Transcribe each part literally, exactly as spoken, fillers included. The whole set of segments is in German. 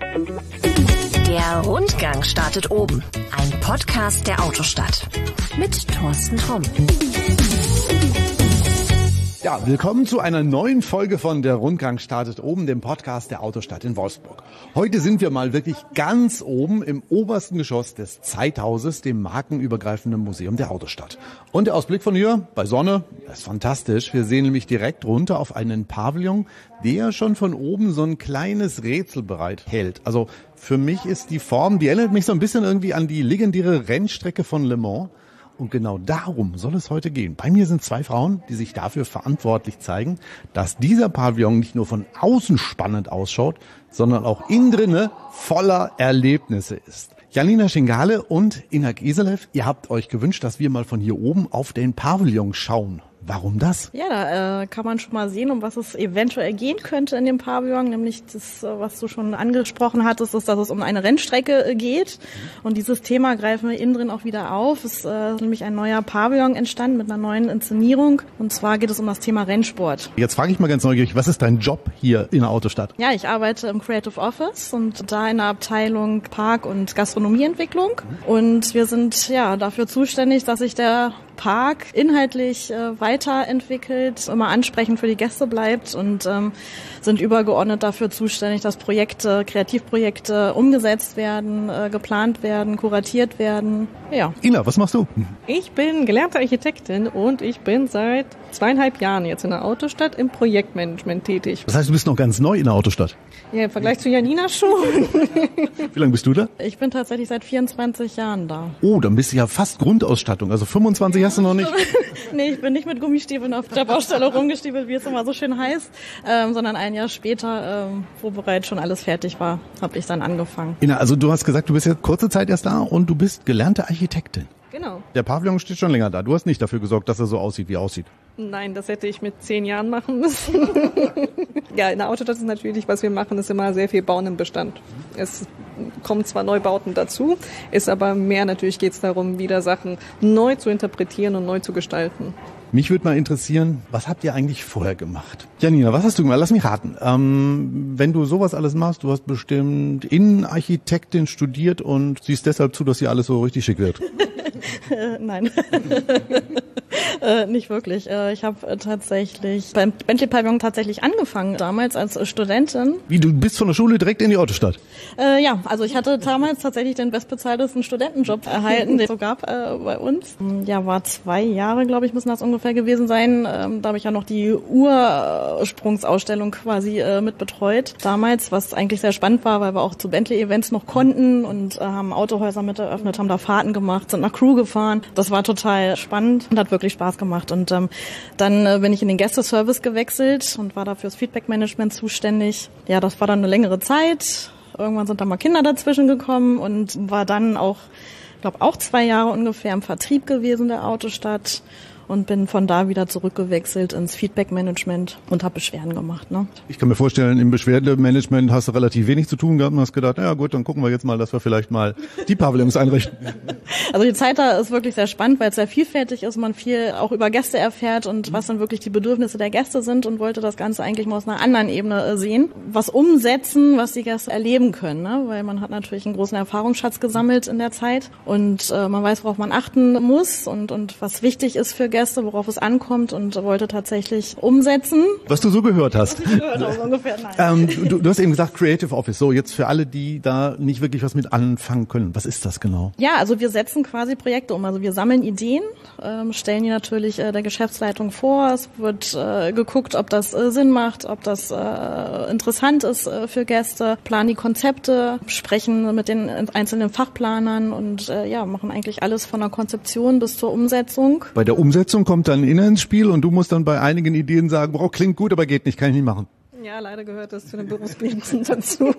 Der Rundgang startet oben. Ein Podcast der Autostadt. Mit Thorsten Tromm. Ja, willkommen zu einer neuen Folge von Der Rundgang startet oben, dem Podcast der Autostadt in Wolfsburg. Heute sind wir mal wirklich ganz oben im obersten Geschoss des Zeithauses, dem markenübergreifenden Museum der Autostadt. Und der Ausblick von hier bei Sonne, das ist fantastisch. Wir sehen nämlich direkt runter auf einen Pavillon, der schon von oben so ein kleines Rätsel bereithält. Also für mich ist die Form, die erinnert mich so ein bisschen irgendwie an die legendäre Rennstrecke von Le Mans. Und genau darum soll es heute gehen. Bei mir sind zwei Frauen, die sich dafür verantwortlich zeigen, dass dieser Pavillon nicht nur von außen spannend ausschaut, sondern auch innen drinne voller Erlebnisse ist. Janina Schingale und Ina Giselev, ihr habt euch gewünscht, dass wir mal von hier oben auf den Pavillon schauen. Warum das? Ja, da äh, kann man schon mal sehen, um was es eventuell gehen könnte in dem Pavillon. Nämlich das, was du schon angesprochen hattest, ist, dass es um eine Rennstrecke äh, geht. Und dieses Thema greifen wir innen drin auch wieder auf. Es äh, ist nämlich ein neuer Pavillon entstanden mit einer neuen Inszenierung. Und zwar geht es um das Thema Rennsport. Jetzt frage ich mal ganz neugierig, was ist dein Job hier in der Autostadt? Ja, ich arbeite im Creative Office und da in der Abteilung Park- und Gastronomieentwicklung. Und wir sind ja dafür zuständig, dass sich der Park inhaltlich äh, weiterentwickelt, immer ansprechend für die Gäste bleibt und ähm, sind übergeordnet dafür zuständig, dass Projekte, Kreativprojekte umgesetzt werden, äh, geplant werden, kuratiert werden. Ja. Ina, was machst du? Ich bin gelernte Architektin und ich bin seit zweieinhalb Jahren jetzt in der Autostadt im Projektmanagement tätig. Das heißt, du bist noch ganz neu in der Autostadt? Ja, im Vergleich zu Janina schon. Wie lange bist du da? Ich bin tatsächlich seit vierundzwanzig Jahren da. Oh, dann bist du ja fast Grundausstattung. Also fünfundzwanzig hast du noch nicht? Nee, ich bin nicht mit Gummistiefeln auf der Baustelle rumgestiefelt, wie es immer so schön heißt, ähm, sondern ein Jahr später, ähm, wo bereits schon alles fertig war, habe ich dann angefangen. Ina, also du hast gesagt, du bist jetzt kurze Zeit erst da und du bist gelernte Architektin. Genau. Der Pavillon steht schon länger da. Du hast nicht dafür gesorgt, dass er so aussieht, wie er aussieht. Nein, das hätte ich mit zehn Jahren machen müssen. Ja, in der Autostadt ist natürlich, was wir machen, ist immer sehr viel Bauen im Bestand. Es kommen zwar Neubauten dazu, ist aber mehr natürlich geht es darum, wieder Sachen neu zu interpretieren und neu zu gestalten. Mich würde mal interessieren, was habt ihr eigentlich vorher gemacht? Janina, was hast du gemacht? Lass mich raten. Ähm, wenn du sowas alles machst, du hast bestimmt Innenarchitektin studiert und siehst deshalb zu, dass hier alles so richtig schick wird. äh, nein, äh, nicht wirklich. Äh, ich habe äh, tatsächlich beim Bentley-Pavillon tatsächlich angefangen, damals als äh, Studentin. Wie, du bist von der Schule direkt in die Autostadt? Äh, ja, also ich hatte damals tatsächlich den bestbezahltesten Studentenjob erhalten, den es so gab äh, bei uns. Ja, war zwei Jahre, glaube ich, müssen das ungefähr gewesen sein. Ähm, da habe ich ja noch die Ursprungsausstellung quasi äh, mit betreut. Damals, was eigentlich sehr spannend war, weil wir auch zu Bentley-Events noch konnten und äh, haben Autohäuser mit eröffnet, haben da Fahrten gemacht, sind nach Crew gefahren. Das war total spannend und hat wirklich Spaß gemacht. Und ähm, dann äh, bin ich in den Gästeservice gewechselt und war da fürs Feedback-Management zuständig. Ja, das war dann eine längere Zeit. Irgendwann sind da mal Kinder dazwischen gekommen und war dann auch, ich glaube, auch zwei Jahre ungefähr im Vertrieb gewesen der Autostadt. Und bin von da wieder zurückgewechselt ins Feedback-Management und habe Beschwerden gemacht. Ne? Ich kann mir vorstellen, im Beschwerdemanagement hast du relativ wenig zu tun gehabt und hast gedacht, ja gut, dann gucken wir jetzt mal, dass wir vielleicht mal die Pavillons einrichten. Also die Zeit da ist wirklich sehr spannend, weil es sehr vielfältig ist, man viel auch über Gäste erfährt und was dann wirklich die Bedürfnisse der Gäste sind und wollte das Ganze eigentlich mal aus einer anderen Ebene sehen. Was umsetzen, was die Gäste erleben können, ne? Weil man hat natürlich einen großen Erfahrungsschatz gesammelt in der Zeit und äh, man weiß, worauf man achten muss und, und was wichtig ist für Gäste. Gäste, worauf es ankommt und wollte tatsächlich umsetzen. Was du so gehört hast. Was ich gehört habe, ungefähr, nein. Ähm, du, du hast eben gesagt Creative Office. So, jetzt für alle, die da nicht wirklich was mit anfangen können. Was ist das genau? Ja, also wir setzen quasi Projekte um. Also wir sammeln Ideen, ähm, stellen die natürlich äh, der Geschäftsleitung vor. Es wird äh, geguckt, ob das äh, Sinn macht, ob das äh, interessant ist äh, für Gäste, planen die Konzepte, sprechen mit den einzelnen Fachplanern und äh, ja, machen eigentlich alles von der Konzeption bis zur Umsetzung. Bei der Umsetzung kommt dann Ina ins Spiel und du musst dann bei einigen Ideen sagen, boah, klingt gut, aber geht nicht, kann ich nicht machen. Ja, leider gehört das zu den Berufsbinden dazu.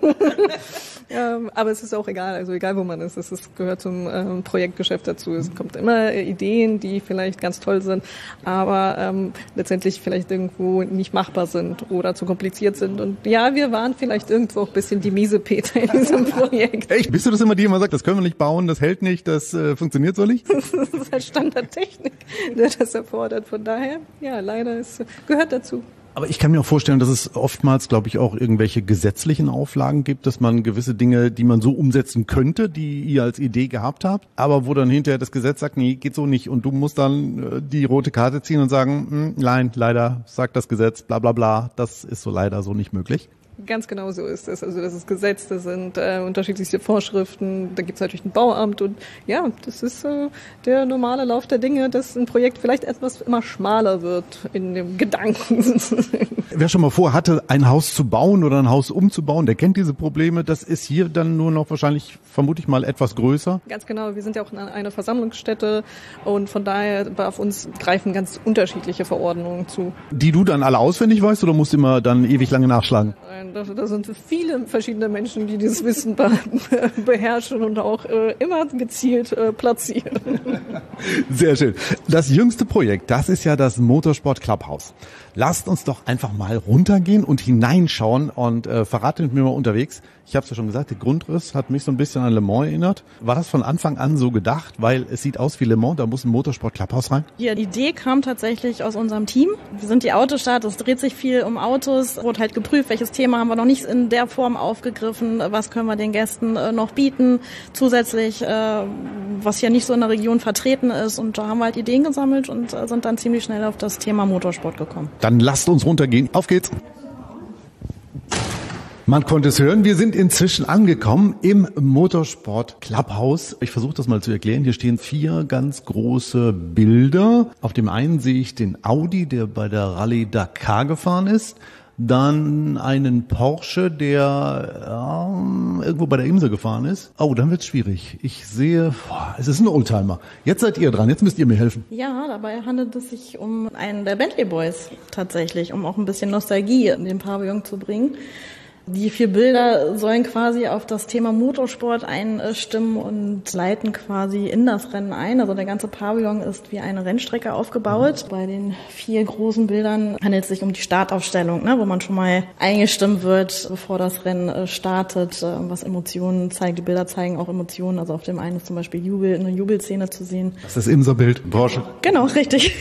Ja, aber es ist auch egal, also egal wo man ist, es ist, gehört zum ähm, Projektgeschäft dazu. Es kommt immer Ideen, die vielleicht ganz toll sind, aber ähm, letztendlich vielleicht irgendwo nicht machbar sind oder zu kompliziert sind. Und ja, wir waren vielleicht irgendwo auch ein bisschen die Miesepeter in diesem Projekt. Echt? Bist du das immer die, die immer sagt, das können wir nicht bauen, das hält nicht, das äh, funktioniert so nicht? Das ist halt Standardtechnik, der das erfordert. Von daher, ja, leider, es gehört dazu. Aber ich kann mir auch vorstellen, dass es oftmals, glaube ich, auch irgendwelche gesetzlichen Auflagen gibt, dass man gewisse Dinge, die man so umsetzen könnte, die ihr als Idee gehabt habt, aber wo dann hinterher das Gesetz sagt, nee, geht so nicht. Und du musst dann die rote Karte ziehen und sagen, nein, leider sagt das Gesetz, bla bla bla, das ist so leider so nicht möglich. Ganz genau so ist es. Also das ist Gesetz, das sind äh, unterschiedlichste Vorschriften, da gibt es natürlich ein Bauamt und ja, das ist äh, der normale Lauf der Dinge, dass ein Projekt vielleicht etwas immer schmaler wird in dem Gedanken. Wer schon mal vorhatte, ein Haus zu bauen oder ein Haus umzubauen, der kennt diese Probleme. Das ist hier dann nur noch wahrscheinlich, vermute ich mal, etwas größer. Ganz genau, wir sind ja auch eine Versammlungsstätte und von daher auf uns greifen ganz unterschiedliche Verordnungen zu. Die du dann alle auswendig weißt oder musst du immer dann ewig lange nachschlagen? Da, da sind viele verschiedene Menschen, die dieses Wissen be- beherrschen und auch äh, immer gezielt äh, platzieren. Sehr schön. Das jüngste Projekt, das ist ja das Motorsport Clubhaus. Lasst uns doch einfach mal runtergehen und hineinschauen und äh, verratet mir mal unterwegs. Ich habe es ja schon gesagt, der Grundriss hat mich so ein bisschen an Le Mans erinnert. War das von Anfang an so gedacht? Weil es sieht aus wie Le Mans, da muss ein Motorsport Clubhaus rein? Die Idee kam tatsächlich aus unserem Team. Wir sind die Autostadt, es dreht sich viel um Autos. Wurde halt geprüft, welches Thema haben wir noch nicht in der Form aufgegriffen, was können wir den Gästen äh, noch bieten. Zusätzlich, äh, was hier nicht so in der Region vertreten ist. Und da haben wir halt Ideen gesammelt und äh, sind dann ziemlich schnell auf das Thema Motorsport gekommen. Dann lasst uns runtergehen. Auf geht's! Man konnte es hören, wir sind inzwischen angekommen im Motorsport Clubhaus. Ich versuche das mal zu erklären. Hier stehen vier ganz große Bilder. Auf dem einen sehe ich den Audi, der bei der Rallye Dakar gefahren ist. Dann einen Porsche, der ähm, irgendwo bei der Imse gefahren ist. Oh, dann wird's schwierig. Ich sehe, boah, es ist ein Oldtimer. Jetzt seid ihr dran, jetzt müsst ihr mir helfen. Ja, dabei handelt es sich um einen der Bentley Boys tatsächlich, um auch ein bisschen Nostalgie in den Pavillon zu bringen. Die vier Bilder sollen quasi auf das Thema Motorsport einstimmen und leiten quasi in das Rennen ein. Also der ganze Pavillon ist wie eine Rennstrecke aufgebaut. Bei den vier großen Bildern handelt es sich um die Startaufstellung, ne, wo man schon mal eingestimmt wird, bevor das Rennen startet, was Emotionen zeigt. Die Bilder zeigen auch Emotionen. Also auf dem einen ist zum Beispiel Jubel, eine Jubelszene zu sehen. Das ist das Imser-Bild, Porsche. Genau, richtig.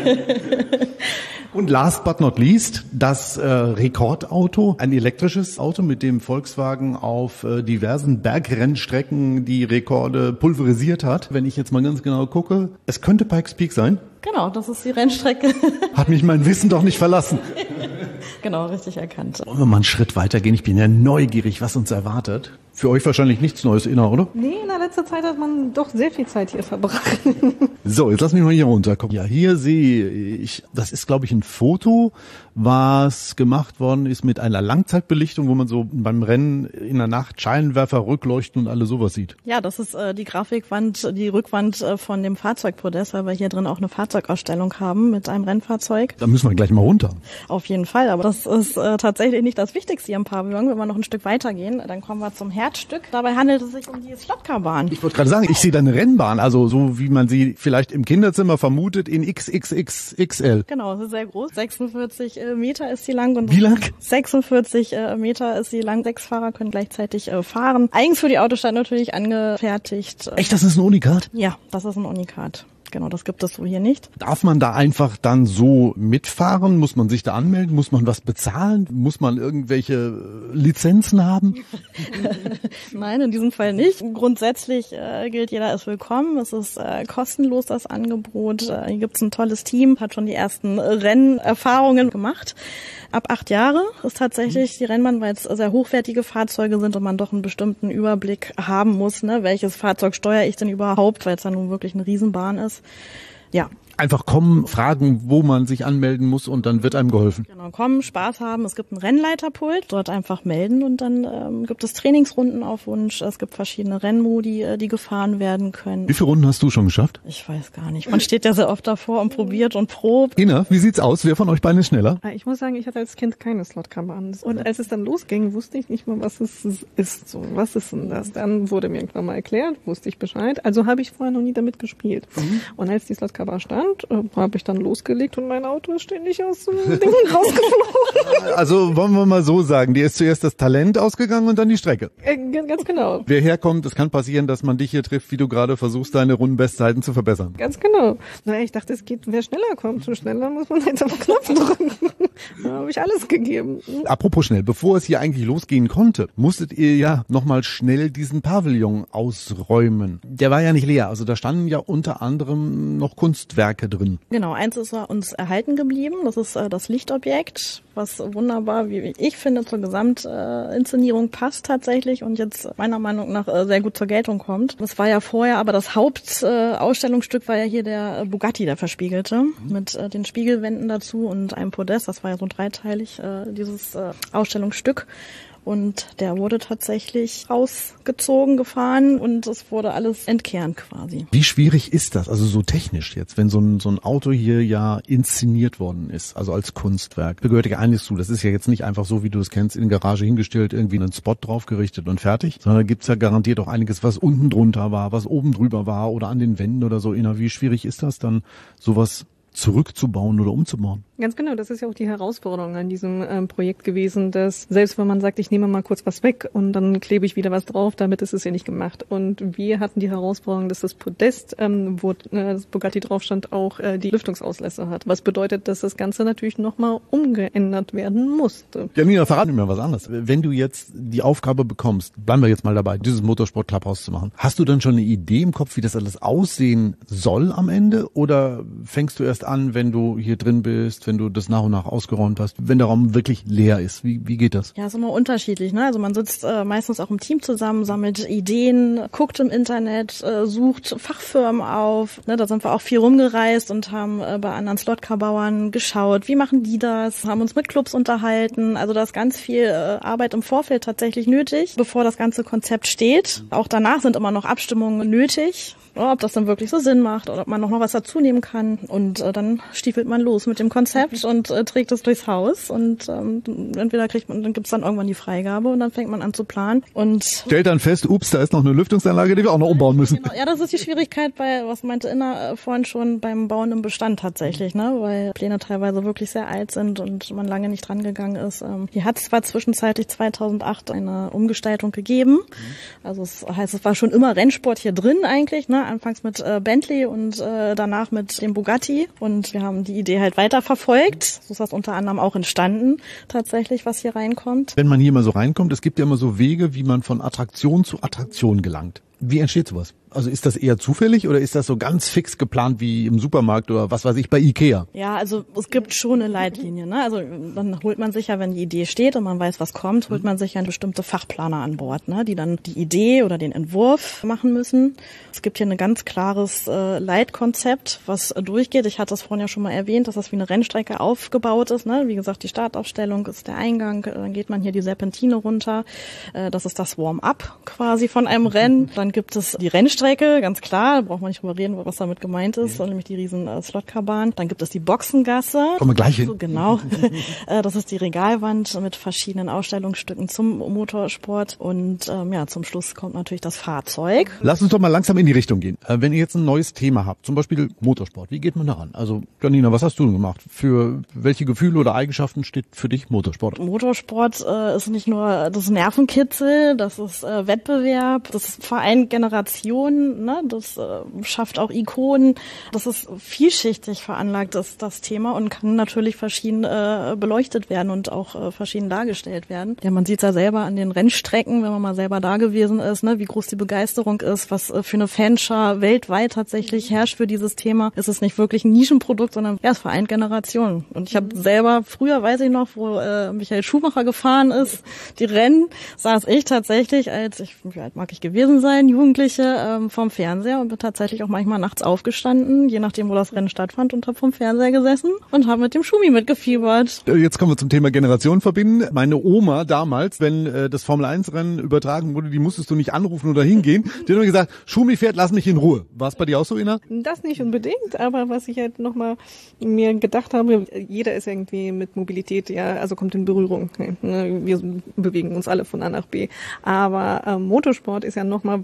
Und last but not least, das äh, Rekordauto, ein elektrisches Auto, mit dem Volkswagen auf äh, diversen Bergrennstrecken die Rekorde pulverisiert hat. Wenn ich jetzt mal ganz genau gucke, es könnte Pikes Peak sein. Genau, das ist die Rennstrecke. Hat mich mein Wissen doch nicht verlassen. Genau, richtig erkannt. Wollen wir mal einen Schritt weitergehen? Ich bin ja neugierig, was uns erwartet. Für euch wahrscheinlich nichts Neues inner, oder? Nee, in der letzten Zeit hat man doch sehr viel Zeit hier verbracht. So, jetzt lass mich mal hier runterkommen. Ja, hier sehe ich, das ist, glaube ich, ein Foto, was gemacht worden ist mit einer Langzeitbelichtung, wo man so beim Rennen in der Nacht Scheinwerfer, Rückleuchten und alles sowas sieht. Ja, das ist äh, die Grafikwand, die Rückwand äh, von dem Fahrzeugpodest, weil wir hier drin auch eine Fahrzeugausstellung haben mit einem Rennfahrzeug. Da müssen wir gleich mal runter. Auf jeden Fall, aber das ist äh, tatsächlich nicht das Wichtigste hier im Pavillon. Wenn wir noch ein Stück weitergehen, dann kommen wir zum Herzstück. Dabei handelt es sich um die Slotcar-Bahn. Ich wollte gerade sagen, ich sehe da eine Rennbahn, also so wie man sie vielleicht im Kinderzimmer vermutet, in X X X X L. Genau, das ist sehr groß. sechsundvierzig äh, Meter ist sie lang. Und wie lang? sechsundvierzig äh, Meter ist sie lang. Sechs Fahrer können gleichzeitig äh, fahren. Eigens für die Autostadt natürlich angefertigt. Echt, das ist ein Unikat? Ja, das ist ein Unikat. Genau, das gibt es so hier nicht. Darf man da einfach dann so mitfahren? Muss man sich da anmelden? Muss man was bezahlen? Muss man irgendwelche Lizenzen haben? Nein, in diesem Fall nicht. Grundsätzlich äh, gilt, jeder ist willkommen. Es ist äh, kostenlos, das Angebot. Äh, hier gibt es ein tolles Team, hat schon die ersten Rennerfahrungen gemacht. Ab acht Jahre ist tatsächlich die Rennbahn, weil es sehr hochwertige Fahrzeuge sind und man doch einen bestimmten Überblick haben muss, ne, welches Fahrzeug steuere ich denn überhaupt, weil es dann nun wirklich eine Riesenbahn ist. Ja. Einfach kommen, fragen, wo man sich anmelden muss und dann wird einem geholfen. Genau, kommen, Spaß haben. Es gibt einen Rennleiterpult, dort einfach melden und dann ähm, gibt es Trainingsrunden auf Wunsch. Es gibt verschiedene Rennmodi, die gefahren werden können. Wie viele Runden hast du schon geschafft? Ich weiß gar nicht. Man steht ja sehr oft davor und probiert und probt. Ina, wie sieht's aus? Wer von euch beiden ist schneller? Ich muss sagen, ich hatte als Kind keine Slotcar-Bahn. Und als es dann losging, wusste ich nicht mal, was es ist. So, was ist denn das? Dann wurde mir irgendwann mal erklärt, wusste ich Bescheid. Also habe ich vorher noch nie damit gespielt. Mhm. Und als die Slotcar-Bahn starb, geplant, äh, habe ich dann losgelegt und mein Auto ist ständig aus dem Ding rausgeflogen. Also wollen wir mal so sagen, dir ist zuerst das Talent ausgegangen und dann die Strecke. Äh, ganz genau. Wer herkommt, es kann passieren, dass man dich hier trifft, wie du gerade versuchst, deine Rundenbestzeiten zu verbessern. Ganz genau. Na, ich dachte, es geht, wer schneller kommt, so schneller muss man jetzt auf den Knopf drücken. Da habe ich alles gegeben. Apropos schnell, bevor es hier eigentlich losgehen konnte, musstet ihr ja nochmal schnell diesen Pavillon ausräumen. Der war ja nicht leer, also da standen ja unter anderem noch Kunstwerke drin. Genau, eins ist uns erhalten geblieben, das ist äh, das Lichtobjekt, was wunderbar, wie ich finde, zur Gesamtinszenierung passt tatsächlich und jetzt meiner Meinung nach äh, sehr gut zur Geltung kommt. Das war ja vorher, aber das Hauptausstellungsstück äh, war ja hier der Bugatti, der Verspiegelte, mhm. mit äh, den Spiegelwänden dazu und einem Podest, das war ja so dreiteilig, äh, dieses äh, Ausstellungsstück. Und der wurde tatsächlich rausgezogen, gefahren und es wurde alles entkernt quasi. Wie schwierig ist das, also so technisch jetzt, wenn so ein, so ein Auto hier ja inszeniert worden ist, also als Kunstwerk? Da gehört ja einiges zu. Das ist ja jetzt nicht einfach so, wie du es kennst, in die Garage hingestellt, irgendwie einen Spot draufgerichtet und fertig, sondern da gibt's ja garantiert auch einiges, was unten drunter war, was oben drüber war oder an den Wänden oder so. Wie schwierig ist das dann, sowas zurückzubauen oder umzubauen? Ganz genau, das ist ja auch die Herausforderung an diesem ähm, Projekt gewesen, dass selbst wenn man sagt, ich nehme mal kurz was weg und dann klebe ich wieder was drauf, damit ist es ja nicht gemacht. Und wir hatten die Herausforderung, dass das Podest, ähm, wo äh, das Bugatti drauf stand, auch äh, die Lüftungsauslässe hat. Was bedeutet, dass das Ganze natürlich nochmal umgeändert werden musste. Janina, verrat mir mal was anderes. Wenn du jetzt die Aufgabe bekommst, bleiben wir jetzt mal dabei, dieses Motorsport Clubhaus zu machen, hast du dann schon eine Idee im Kopf, wie das alles aussehen soll am Ende? Oder fängst du erst an, wenn du hier drin bist, wenn du das nach und nach ausgeräumt hast, wenn der Raum wirklich leer ist? Wie, wie geht das? Ja, ist immer unterschiedlich, ne? Also man sitzt äh, meistens auch im Team zusammen, sammelt Ideen, guckt im Internet, äh, sucht Fachfirmen auf. Ne? Da sind wir auch viel rumgereist und haben äh, bei anderen Slotcar-Bauern geschaut, wie machen die das, haben uns mit Clubs unterhalten. Also da ist ganz viel äh, Arbeit im Vorfeld tatsächlich nötig, bevor das ganze Konzept steht. Auch danach sind immer noch Abstimmungen nötig, ob das dann wirklich so Sinn macht oder ob man noch mal was dazu nehmen kann. Und äh, dann stiefelt man los mit dem Konzept und äh, trägt es durchs Haus. Und ähm, entweder kriegt man, dann gibt's dann irgendwann die Freigabe und dann fängt man an zu planen. Und stellt dann fest, ups, da ist noch eine Lüftungsanlage, die wir auch noch umbauen müssen. Genau. Ja, das ist die Schwierigkeit bei, was meinte Inna äh, vorhin schon, beim Bauen im Bestand tatsächlich, ne, weil Pläne teilweise wirklich sehr alt sind und man lange nicht dran gegangen ist. Ähm, hier hat es zwar zwischenzeitlich zweitausendacht eine Umgestaltung gegeben. Also es heißt, es war schon immer Rennsport hier drin eigentlich, ne, anfangs mit äh, Bentley und äh, danach mit dem Bugatti. Und wir haben die Idee halt weiterverfolgt. So ist das unter anderem auch entstanden, tatsächlich, was hier reinkommt. Wenn man hier mal so reinkommt, es gibt ja immer so Wege, wie man von Attraktion zu Attraktion gelangt. Wie entsteht sowas? Also ist das eher zufällig oder ist das so ganz fix geplant wie im Supermarkt oder was weiß ich bei Ikea? Ja, also es gibt schon eine Leitlinie, ne? Also dann holt man sich ja, wenn die Idee steht und man weiß, was kommt, holt man sich ja bestimmte Fachplaner an Bord, ne? Die dann die Idee oder den Entwurf machen müssen. Es gibt hier ein ganz klares äh, Leitkonzept, was äh, durchgeht. Ich hatte es vorhin ja schon mal erwähnt, dass das wie eine Rennstrecke aufgebaut ist, ne? Wie gesagt, die Startaufstellung ist der Eingang, dann geht man hier die Serpentine runter. Äh, das ist das Warm-up quasi von einem Rennen. Dann gibt es die Rennstrecke, ganz klar, da braucht man nicht drüber reden, was damit gemeint ist, ja. Nämlich die riesen äh, Slotcar-Bahn. Dann gibt es die Boxengasse. Kommen wir gleich hin. So, genau. Das ist die Regalwand mit verschiedenen Ausstellungsstücken zum Motorsport. Und ähm, ja, zum Schluss kommt natürlich das Fahrzeug. Lass uns doch mal langsam in die Richtung gehen. Äh, wenn ihr jetzt ein neues Thema habt, zum Beispiel Motorsport, wie geht man daran? Also Janina, was hast du denn gemacht? Für welche Gefühle oder Eigenschaften steht für dich Motorsport? Motorsport äh, ist nicht nur das Nervenkitzel, das ist äh, Wettbewerb, das ist Verein Generationen, ne? Das äh, schafft auch Ikonen. Das ist vielschichtig veranlagt, das, das Thema, und kann natürlich verschieden äh, beleuchtet werden und auch äh, verschieden dargestellt werden. Ja, man sieht ja selber an den Rennstrecken, wenn man mal selber da gewesen ist, ne, wie groß die Begeisterung ist, was äh, für eine Fanschar weltweit tatsächlich herrscht für dieses Thema. Es ist nicht wirklich ein Nischenprodukt, sondern ja, es vereint Generationen. Und ich habe selber, früher weiß ich noch, wo äh, Michael Schumacher gefahren ist, die Rennen, saß ich tatsächlich als, ich, wie alt mag ich gewesen sein, Jugendliche, ähm, vom Fernseher und bin tatsächlich auch manchmal nachts aufgestanden, je nachdem, wo das Rennen stattfand, und habe vom Fernseher gesessen und habe mit dem Schumi mitgefiebert. Jetzt kommen wir zum Thema Generation verbinden. Meine Oma damals, wenn äh, das Formel eins Rennen übertragen wurde, die musstest du nicht anrufen oder hingehen. Die hat immer gesagt, Schumi fährt, lass mich in Ruhe. War es bei dir auch so, Ina? Das nicht unbedingt, aber was ich halt nochmal mir gedacht habe, jeder ist irgendwie mit Mobilität, ja, also kommt in Berührung. Wir bewegen uns alle von A nach B. Aber äh, Motorsport ist ja nochmal was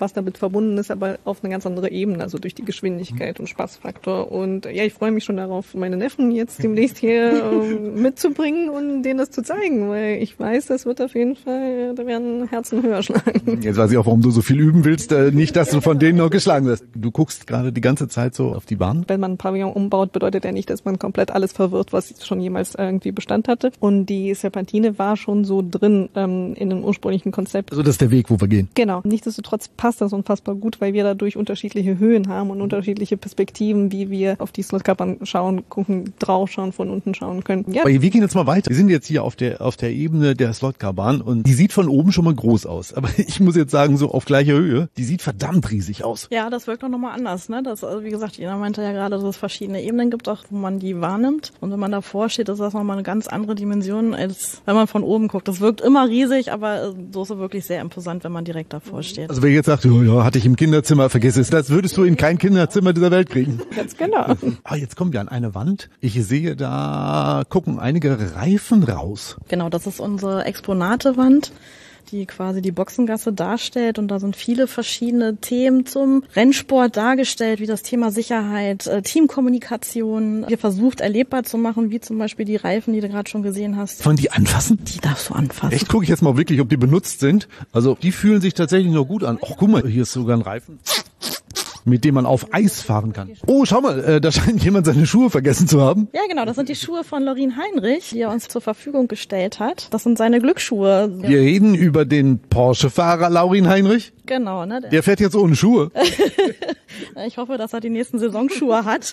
was damit verbunden ist, aber auf eine ganz andere Ebene, also durch die Geschwindigkeit und Spaßfaktor. Und ja, ich freue mich schon darauf, meine Neffen jetzt demnächst hier äh, mitzubringen und denen das zu zeigen, weil ich weiß, das wird auf jeden Fall, da werden Herzen höher schlagen. Jetzt weiß ich auch, warum du so viel üben willst. Äh, nicht, dass du von denen noch geschlagen wirst. Du guckst gerade die ganze Zeit so auf die Bahn. Wenn man ein Pavillon umbaut, bedeutet ja nicht, dass man komplett alles verwirrt, was schon jemals irgendwie Bestand hatte. Und die Serpentine war schon so drin ähm, in dem ursprünglichen Konzept. Also das ist der Weg, wo wir gehen. Genau. Nichtsdestotrotz passt das unfassbar gut, weil wir dadurch unterschiedliche Höhen haben und unterschiedliche Perspektiven, wie wir auf die Slotkappern schauen, gucken, draufschauen, von unten schauen können. Ja. Aber wir gehen jetzt mal weiter. Wir sind jetzt hier auf der auf der Ebene der Slotkarbahn und die sieht von oben schon mal groß aus. Aber ich muss jetzt sagen, so auf gleicher Höhe, die sieht verdammt riesig aus. Ja, das wirkt doch nochmal anders, ne? Das, also wie gesagt, Ina meinte ja gerade, dass es verschiedene Ebenen gibt, auch wo man die wahrnimmt. Und wenn man davor steht, ist das nochmal eine ganz andere Dimension, als wenn man von oben guckt. Das wirkt immer riesig, aber so ist es wirklich sehr imposant, wenn man direkt davor steht. Also wer jetzt sagt, oh ja, hatte ich im Kinderzimmer, vergiss es, das würdest du in kein Kinderzimmer dieser Welt kriegen. Ganz genau. Ah, jetzt kommen wir an eine Wand. Ich sehe, da gucken einige Reifen raus. Genau, das ist unsere Exponatewand, die quasi die Boxengasse darstellt. Und da sind viele verschiedene Themen zum Rennsport dargestellt, wie das Thema Sicherheit, äh, Teamkommunikation. Wir versucht erlebbar zu machen, wie zum Beispiel die Reifen, die du gerade schon gesehen hast. Von die anfassen? Die darfst du anfassen. Echt, gucke ich jetzt mal wirklich, ob die benutzt sind. Also die fühlen sich tatsächlich noch gut an. Ach, guck mal, hier ist sogar ein Reifen, mit dem man auf Eis fahren kann. Oh, schau mal, äh, da scheint jemand seine Schuhe vergessen zu haben. Ja, genau, das sind die Schuhe von Lorin Heinrich, die er uns zur Verfügung gestellt hat. Das sind seine Glücksschuhe. Wir reden über den Porsche-Fahrer Lorin Heinrich. Genau, ne? Der, der fährt jetzt ohne Schuhe. Ich hoffe, dass er die nächsten Saisonschuhe hat.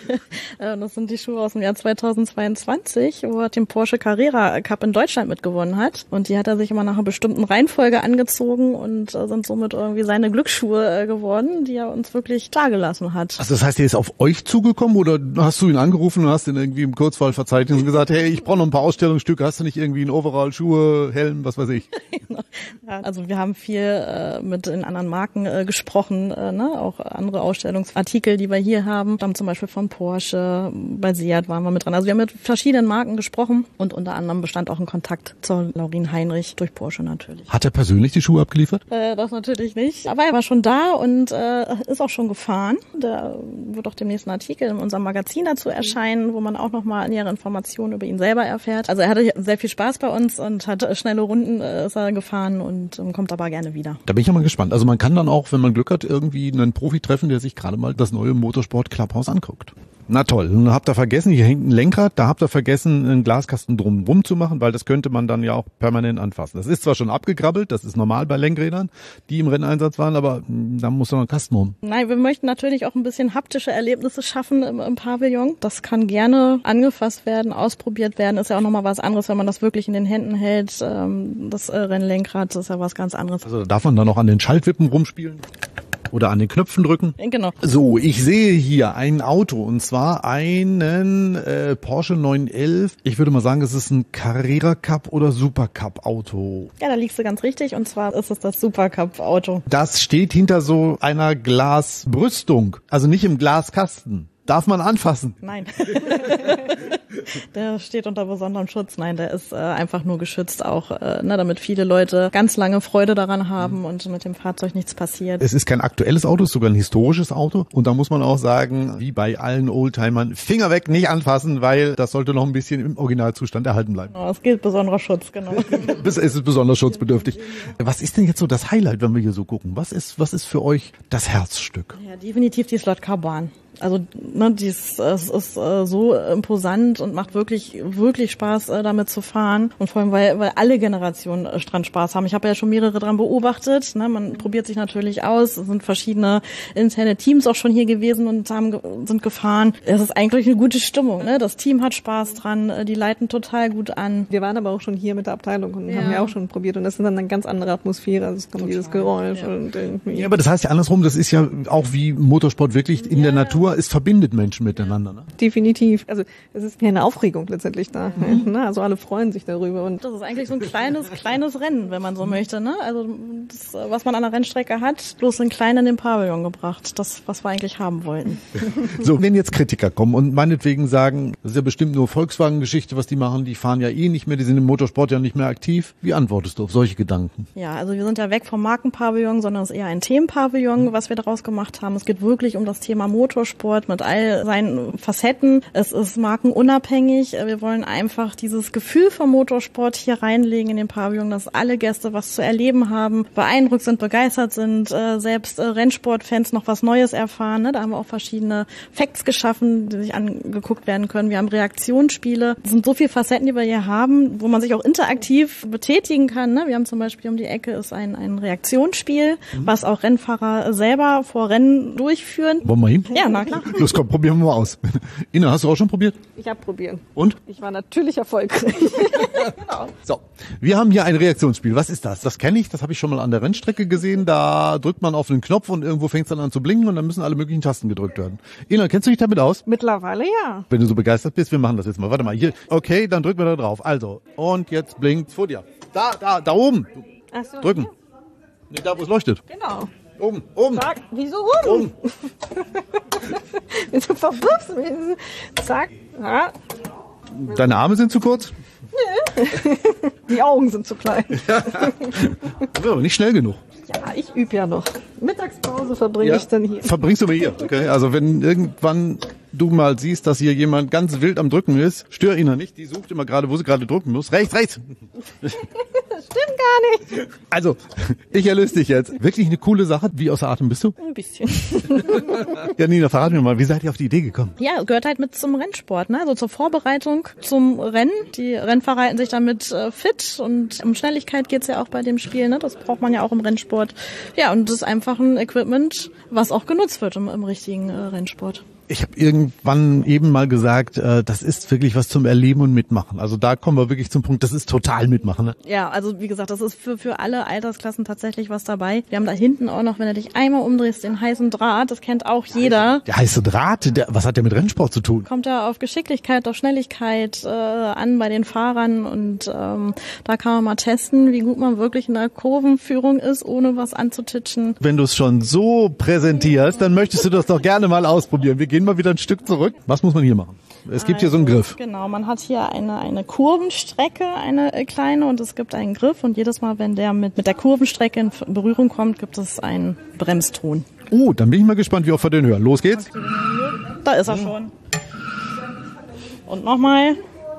Das sind die Schuhe aus dem Jahr zweitausendzweiundzwanzig, wo er den Porsche Carrera Cup in Deutschland mitgewonnen hat. Und die hat er sich immer nach einer bestimmten Reihenfolge angezogen und sind somit irgendwie seine Glücksschuhe geworden, die er uns wirklich klargelassen hat. Also das heißt, er ist auf euch zugekommen oder hast du ihn angerufen und hast ihn irgendwie im Kurzwahlverzeichnis gesagt, hey, ich brauche noch ein paar Ausstellungsstücke, hast du nicht irgendwie einen Overall, Schuhe, Helm, was weiß ich? Ja, also wir haben viel äh, mit in anderen Marken äh, gesprochen, äh, ne? Auch andere Ausstellungsartikel, die wir hier haben, dann zum Beispiel von Porsche, bei Seat waren wir mit dran. Also wir haben mit verschiedenen Marken gesprochen und unter anderem bestand auch ein Kontakt zur Lorin Heinrich durch Porsche natürlich. Hat er persönlich die Schuhe abgeliefert? Äh, das natürlich nicht, aber er war schon da und äh, ist auch schon gefahren. Da wird auch demnächst ein Artikel in unserem Magazin dazu erscheinen, wo man auch nochmal nähere Informationen über ihn selber erfährt. Also er hatte sehr viel Spaß bei uns und hat schnelle Runden äh, ist er gefahren und ähm, kommt aber gerne wieder. Da bin ich ja mal gespannt. Also man kann dann auch, wenn man Glück hat, irgendwie einen Profi treffen, der sich gerade mal das neue Motorsport Clubhouse anguckt. Na toll, nun habt ihr vergessen, hier hängt ein Lenkrad, da habt ihr vergessen, einen Glaskasten drumherum zu machen, weil das könnte man dann ja auch permanent anfassen. Das ist zwar schon abgegrabbelt, das ist normal bei Lenkrädern, die im Renneinsatz waren, aber da muss noch ein Kasten rum. Nein, wir möchten natürlich auch ein bisschen haptische Erlebnisse schaffen im, im Pavillon. Das kann gerne angefasst werden, ausprobiert werden. Ist ja auch nochmal was anderes, wenn man das wirklich in den Händen hält. Das Rennlenkrad ist ja was ganz anderes. Also darf man dann auch an den Schaltwippen rumspielen? Oder an den Knöpfen drücken. Genau. So, ich sehe hier ein Auto und zwar einen äh, Porsche neun elf. Ich würde mal sagen, es ist ein Carrera Cup oder Super Cup Auto. Ja, da liegst du ganz richtig und zwar ist es das Super Cup Auto. Das steht hinter so einer Glasbrüstung, also nicht im Glaskasten. Darf man anfassen? Nein. Der steht unter besonderem Schutz. Nein, der ist äh, einfach nur geschützt, auch äh, ne, damit viele Leute ganz lange Freude daran haben und mit dem Fahrzeug nichts passiert. Es ist kein aktuelles Auto, es ist sogar ein historisches Auto. Und da muss man auch sagen, wie bei allen Oldtimern, Finger weg, nicht anfassen, weil das sollte noch ein bisschen im Originalzustand erhalten bleiben. Oh, es gilt besonderer Schutz, genau. Es ist besonders schutzbedürftig. Was ist denn jetzt so das Highlight, wenn wir hier so gucken? Was ist, was ist für euch das Herzstück? Ja, definitiv die Slotkarbahn. Also ne, dies, es ist äh, so imposant und macht wirklich wirklich Spaß, äh, damit zu fahren. Und vor allem, weil, weil alle Generationen äh, dran Spaß haben. Ich habe ja schon mehrere dran beobachtet. Ne? Man probiert sich natürlich aus. Es sind verschiedene interne Teams auch schon hier gewesen und haben sind gefahren. Es ist eigentlich eine gute Stimmung. Ne? Das Team hat Spaß dran. Äh, die leiten total gut an. Wir waren aber auch schon hier mit der Abteilung und ja. haben ja auch schon probiert. Und das ist dann eine ganz andere Atmosphäre. Also es kommt total, dieses Geräusch. Ja. Und irgendwie. Ja, aber das heißt ja andersrum, das ist ja auch wie Motorsport wirklich in ja. der Natur. Uhr, es verbindet Menschen miteinander. Ne? Definitiv. Also es ist wie eine Aufregung letztendlich da. Mhm. Ne? Also alle freuen sich darüber. Und das ist eigentlich so ein kleines, kleines Rennen, wenn man so möchte. Ne? Also das, was man an der Rennstrecke hat, bloß in klein in den Pavillon gebracht. Das, was wir eigentlich haben wollten. So, wenn jetzt Kritiker kommen und meinetwegen sagen, das ist ja bestimmt nur Volkswagen-Geschichte, was die machen, die fahren ja eh nicht mehr, die sind im Motorsport ja nicht mehr aktiv. Wie antwortest du auf solche Gedanken? Ja, also wir sind ja weg vom Markenpavillon, sondern es ist eher ein Themenpavillon, was wir daraus gemacht haben. Es geht wirklich um das Thema Motorsport mit all seinen Facetten. Es ist markenunabhängig. Wir wollen einfach dieses Gefühl vom Motorsport hier reinlegen in den Pavillon, dass alle Gäste was zu erleben haben, beeindruckt sind, begeistert sind, selbst Rennsportfans noch was Neues erfahren. Da haben wir auch verschiedene Facts geschaffen, die sich angeguckt werden können. Wir haben Reaktionsspiele. Es sind so viele Facetten, die wir hier haben, wo man sich auch interaktiv betätigen kann. Wir haben zum Beispiel um die Ecke ist ein, ein Reaktionsspiel, mhm. was auch Rennfahrer selber vor Rennen durchführen. Wollen wir hin? Ja, na klar. Los, komm, probieren wir mal aus. Ina, hast du auch schon probiert? Ich habe probiert. Und? Ich war natürlich erfolgreich. Genau. So, wir haben hier ein Reaktionsspiel. Was ist das? Das kenne ich, das habe ich schon mal an der Rennstrecke gesehen. Da drückt man auf einen Knopf und irgendwo fängt es dann an zu blinken und dann müssen alle möglichen Tasten gedrückt werden. Ina, kennst du dich damit aus? Mittlerweile ja. Wenn du so begeistert bist, wir machen das jetzt mal. Warte mal, hier. Okay, dann drücken wir da drauf. Also, und jetzt blinkt vor dir. Da, da, da oben. Ach so, drücken. Hier? Nee, da, wo es leuchtet. Genau. Oben, oben. Zack. Wieso rum? Oben. Du verbirgst mich. Zack. Ja. Deine Arme sind zu kurz? Die Augen sind zu klein. Ja, nicht schnell genug. Ja, ich übe ja noch. Mittagspause verbringe Ja, ich dann hier. Verbringst du mal hier. Okay, also wenn irgendwann du mal siehst, dass hier jemand ganz wild am Drücken ist, stör ihn nicht. Die sucht immer gerade, wo sie gerade drücken muss. Rechts, rechts. Das stimmt gar nicht. Also, ich erlöse dich jetzt. Wirklich eine coole Sache. Wie außer Atem bist du? Ein bisschen. Ja, Nina, verrat mir mal, wie seid ihr auf die Idee gekommen? Ja, gehört halt mit zum Rennsport, ne? Also zur Vorbereitung zum Rennen. Die Rennfahrer halten sich damit äh, fit und um Schnelligkeit geht's ja auch bei dem Spiel, ne? Das braucht man ja auch im Rennsport. Ja, und das ist einfach ein Equipment, was auch genutzt wird im, im richtigen äh, Rennsport. Ich habe irgendwann eben mal gesagt, äh, das ist wirklich was zum Erleben und Mitmachen. Also da kommen wir wirklich zum Punkt, das ist total Mitmachen. Ne? Ja, also wie gesagt, das ist für für alle Altersklassen tatsächlich was dabei. Wir haben da hinten auch noch, wenn du dich einmal umdrehst, den heißen Draht. Das kennt auch jeder. Der heiße Draht, der, was hat der mit Rennsport zu tun? Kommt ja auf Geschicklichkeit, auf Schnelligkeit äh, an bei den Fahrern und ähm, da kann man mal testen, wie gut man wirklich in der Kurvenführung ist, ohne was anzutitschen. Wenn du es schon so präsentierst, dann möchtest du das doch gerne mal ausprobieren. Wir gehen mal wieder ein Stück zurück. Was muss man hier machen? Es gibt also, hier so einen Griff. Genau, man hat hier eine eine Kurvenstrecke, eine kleine, und es gibt einen Griff und jedes Mal, wenn der mit mit der Kurvenstrecke in Berührung kommt, gibt es einen Bremston. Oh, dann bin ich mal gespannt, wie oft wir den hören. Los geht's. Da ist er schon. Und nochmal.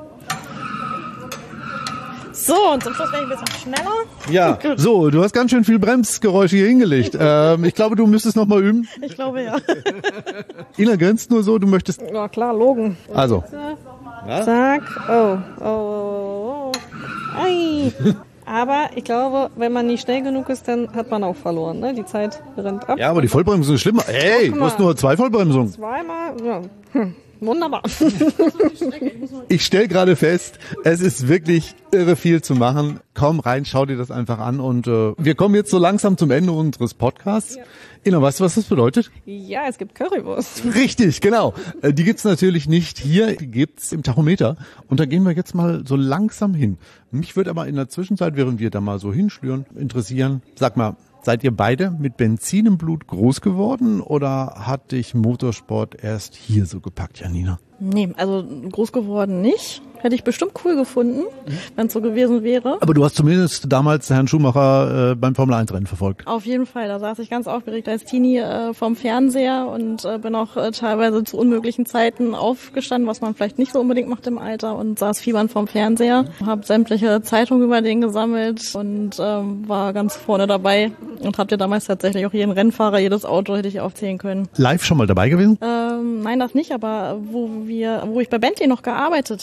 So, und zum Schluss werde ich ein bisschen schneller. Ja, so, du hast ganz schön viel Bremsgeräusche hier hingelegt. Ähm, ich glaube, du müsstest noch mal üben. Ich glaube, ja. Ina grinst nur so, du möchtest... Ja, klar, Logen. Also. Ja? Zack. Oh, oh, oh, oh. Ei. Aber ich glaube, wenn man nicht schnell genug ist, dann hat man auch verloren. Ne? Die Zeit rennt ab. Ja, aber die Vollbremsung ist schlimmer. Hey, du hast nur zwei Vollbremsungen. Zweimal, ja. Hm. Wunderbar. Ich stelle gerade fest, es ist wirklich irre viel zu machen. Komm rein, schau dir das einfach an. Und äh, wir kommen jetzt so langsam zum Ende unseres Podcasts. Ja. Ina, weißt du, was das bedeutet? Ja, es gibt Currywurst. Richtig, genau. Äh, die gibt's natürlich nicht hier, die gibt's im Tachometer. Und da gehen wir jetzt mal so langsam hin. Mich würde aber in der Zwischenzeit, während wir da mal so hinschlüren, interessieren, sag mal, seid ihr beide mit Benzin im Blut groß geworden oder hat dich Motorsport erst hier so gepackt, Janina? Nee, also groß geworden nicht. Hätte ich bestimmt cool gefunden, wenn es so gewesen wäre. Aber du hast zumindest damals Herrn Schumacher äh, beim Formel eins Rennen verfolgt. Auf jeden Fall, da saß ich ganz aufgeregt als Teenie äh, vorm Fernseher und äh, bin auch äh, teilweise zu unmöglichen Zeiten aufgestanden, was man vielleicht nicht so unbedingt macht im Alter, und saß fiebernd vorm Fernseher. Habe sämtliche Zeitungen über den gesammelt und ähm, war ganz vorne dabei und habe dir damals tatsächlich auch jeden Rennfahrer, jedes Auto hätte ich aufzählen können. Live schon mal dabei gewesen? Ähm, nein, das nicht, aber wo wir, wo ich bei Bentley noch gearbeitet habe,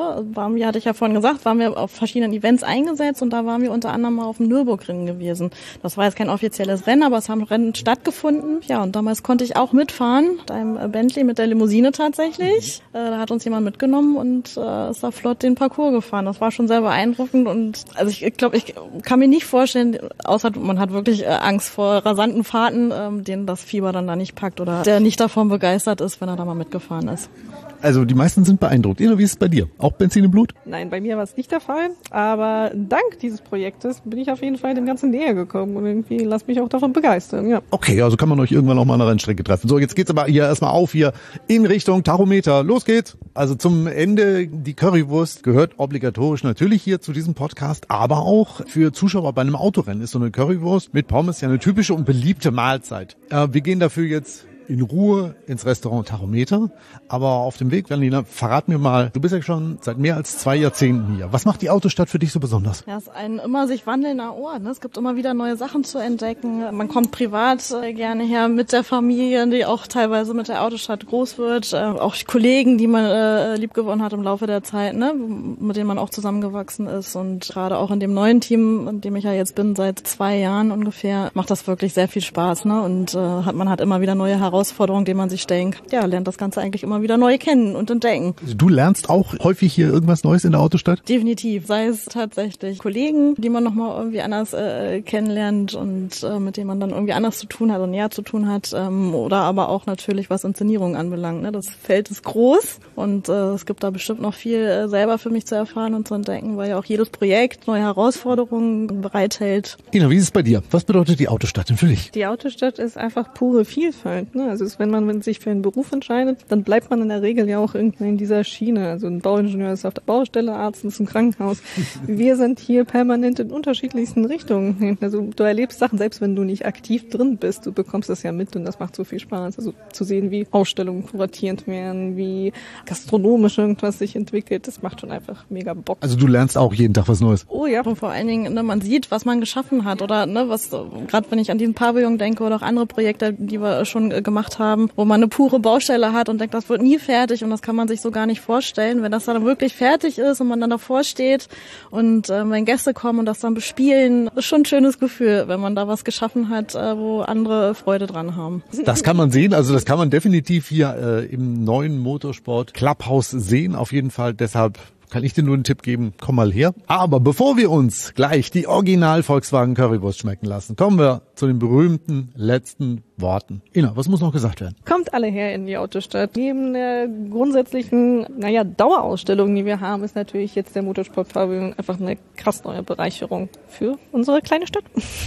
ne, waren wir, hatte ich ja vorhin gesagt, waren wir auf verschiedenen Events eingesetzt und da waren wir unter anderem mal auf dem Nürburgring gewesen. Das war jetzt kein offizielles Rennen, aber es haben Rennen stattgefunden. Ja, und damals konnte ich auch mitfahren, mit einem Bentley, mit der Limousine tatsächlich. Mhm. Äh, da hat uns jemand mitgenommen und äh, ist da flott den Parcours gefahren. Das war schon sehr beeindruckend und also ich, ich glaube, ich kann mir nicht vorstellen, außer man hat wirklich äh, Angst vor rasanten Fahrten, ähm, denen das Fieber dann da nicht packt oder der nicht davon begeistert ist, wenn er da mal mitgefahren ist. Also die meisten sind beeindruckt. Ina, wie ist es bei dir? Auch Benzin im Blut? Nein, bei mir war es nicht der Fall. Aber dank dieses Projektes bin ich auf jeden Fall dem Ganzen näher gekommen und irgendwie lass mich auch davon begeistern. Ja. Okay, also kann man euch irgendwann auch mal an der Rennstrecke treffen. So, jetzt geht's aber hier erstmal auf hier in Richtung Tachometer. Los geht's. Also zum Ende, die Currywurst gehört obligatorisch natürlich hier zu diesem Podcast, aber auch für Zuschauer bei einem Autorennen ist so eine Currywurst mit Pommes ja eine typische und beliebte Mahlzeit. Äh, wir gehen dafür jetzt in Ruhe ins Restaurant Tachometer. Aber auf dem Weg, Janina, verrat mir mal, du bist ja schon seit mehr als zwei Jahrzehnten hier. Was macht die Autostadt für dich so besonders? Ja, es ist ein immer sich wandelnder Ort. Ne? Es gibt immer wieder neue Sachen zu entdecken. Man kommt privat äh, gerne her mit der Familie, die auch teilweise mit der Autostadt groß wird. Äh, auch Kollegen, die man äh, liebgewonnen hat im Laufe der Zeit, ne? Mit denen man auch zusammengewachsen ist. Und gerade auch in dem neuen Team, in dem ich ja jetzt bin, seit zwei Jahren ungefähr, macht das wirklich sehr viel Spaß. Ne? Und äh, hat man hat immer wieder neue Herausforderungen, denen man sich stellen kann. Ja, lernt das Ganze eigentlich immer wieder neu kennen und entdecken. Du lernst auch häufig hier irgendwas Neues in der Autostadt? Definitiv. Sei es tatsächlich Kollegen, die man nochmal irgendwie anders äh, kennenlernt und äh, mit denen man dann irgendwie anders zu tun hat und näher zu tun hat. Ähm, oder aber auch natürlich, was Inszenierung anbelangt. Ne? Das Feld ist groß und äh, es gibt da bestimmt noch viel äh, selber für mich zu erfahren und zu entdecken, weil ja auch jedes Projekt neue Herausforderungen bereithält. Ina, wie ist es bei dir? Was bedeutet die Autostadt denn für dich? Die Autostadt ist einfach pure Vielfalt. Ne? Also es, wenn man sich für einen Beruf entscheidet, dann bleibt man in der Regel ja auch irgendwie in dieser Schiene. Also ein Bauingenieur ist auf der Baustelle, Arzt ist im Krankenhaus. Wir sind hier permanent in unterschiedlichsten Richtungen. Also du erlebst Sachen, selbst wenn du nicht aktiv drin bist, du bekommst das ja mit und das macht so viel Spaß. Also zu sehen, wie Ausstellungen kuratiert werden, wie gastronomisch irgendwas sich entwickelt, das macht schon einfach mega Bock. Also du lernst auch jeden Tag was Neues? Oh ja. Und vor allen Dingen, ne, man sieht, was man geschaffen hat oder ne, was, gerade wenn ich an diesen Pavillon denke oder auch andere Projekte, die wir schon äh, gemacht haben, wo man eine pure Baustelle hat und denkt, das wird nie fertig und das kann man sich so gar nicht vorstellen. Wenn das dann wirklich fertig ist und man dann davor steht und äh, wenn Gäste kommen und das dann bespielen, ist schon ein schönes Gefühl, wenn man da was geschaffen hat, äh, wo andere Freude dran haben. Das kann man sehen, also das kann man definitiv hier äh, im neuen Motorsport Clubhouse sehen, auf jeden Fall. Deshalb kann ich dir nur einen Tipp geben, komm mal her. Aber bevor wir uns gleich die Original Volkswagen Currywurst schmecken lassen, kommen wir zu den berühmten letzten Worten. Ina, was muss noch gesagt werden? Kommt alle her in die Autostadt. Neben der grundsätzlichen, naja, Dauerausstellung, die wir haben, ist natürlich jetzt der Motorsport-Pavillon einfach eine krass neue Bereicherung für unsere kleine Stadt.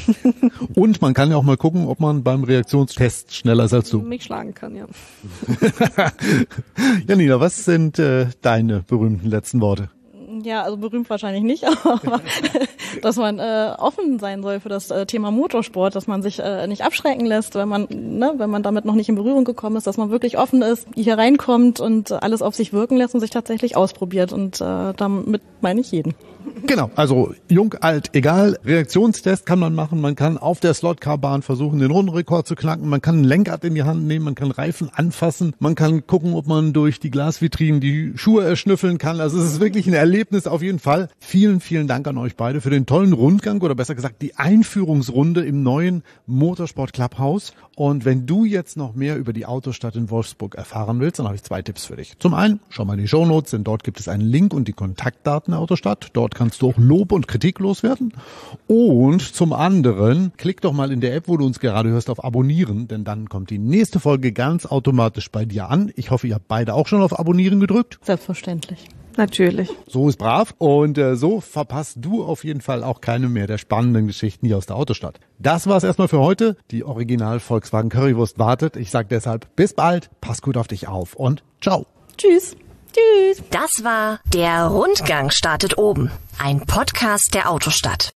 Und man kann ja auch mal gucken, ob man beim Reaktionstest schneller ist als du. Mich schlagen kann, ja. Janina, was sind äh, deine berühmten letzten Worte? Ja, also berühmt wahrscheinlich nicht, aber dass man äh, offen sein soll für das äh, Thema Motorsport, dass man sich äh, nicht abschrecken lässt, wenn man, ne, wenn man damit noch nicht in Berührung gekommen ist, dass man wirklich offen ist, hier reinkommt und äh, alles auf sich wirken lässt und sich tatsächlich ausprobiert. Und äh, damit meine ich jeden. Genau, also jung, alt, egal. Reaktionstest kann man machen. Man kann auf der Slotcarbahn versuchen, den Rundenrekord zu knacken. Man kann ein Lenkrad in die Hand nehmen. Man kann Reifen anfassen. Man kann gucken, ob man durch die Glasvitrinen die Schuhe erschnüffeln kann. Also es ist wirklich ein Erlebnis auf jeden Fall. Vielen, vielen Dank an euch beide für den tollen Rundgang oder besser gesagt die Einführungsrunde im neuen Motorsport Clubhouse. Und wenn du jetzt noch mehr über die Autostadt in Wolfsburg erfahren willst, dann habe ich zwei Tipps für dich. Zum einen, schau mal in die Shownotes, denn dort gibt es einen Link und die Kontaktdaten der Autostadt. Dort kannst du auch Lob und Kritik loswerden. Und zum anderen, klick doch mal in der App, wo du uns gerade hörst, auf Abonnieren, denn dann kommt die nächste Folge ganz automatisch bei dir an. Ich hoffe, ihr habt beide auch schon auf Abonnieren gedrückt. Selbstverständlich. Natürlich. So ist brav. Und äh, so verpasst du auf jeden Fall auch keine mehr der spannenden Geschichten hier aus der Autostadt. Das war's erstmal für heute. Die Original Volkswagen Currywurst wartet. Ich sag deshalb bis bald, pass gut auf dich auf und ciao. Tschüss. Tschüss. Das war Der Rundgang startet oben, ein Podcast der Autostadt.